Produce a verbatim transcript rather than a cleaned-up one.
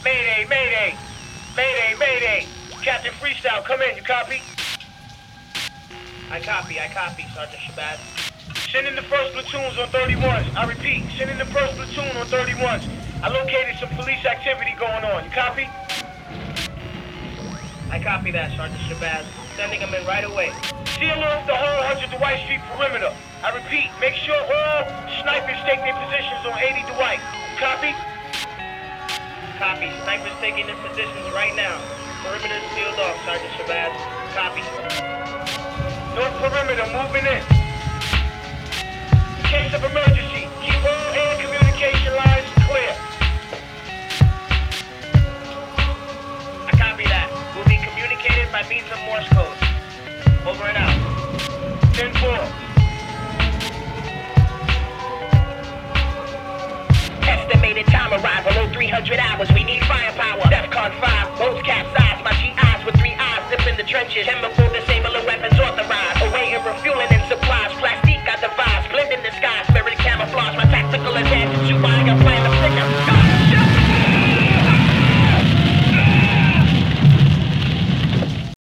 Mayday, mayday. Mayday, mayday. Captain Freestyle, come in, you copy? I copy, I copy, Sergeant Shabazz. Send in the first platoons on thirty-ones. I repeat, send in the first platoon on thirty-ones. I located some police activity going on. You copy? I copy that, Sergeant Shabazz. Sending them in right away. Seal off the whole one hundred Dwight Street perimeter. I repeat, make sure all snipers take their positions on eighty Dwight. Copy? Copy. Snipers taking their positions right now. Perimeter sealed off, Sergeant Shabazz. Copy. North perimeter moving in. In case of emergency, keep all air communication lines clear. I copy that. We'll be communicated by means of Morse code. Over and out. ten four. Estimated time arrival, oh three hundred hours. We need firepower. DEFCON five.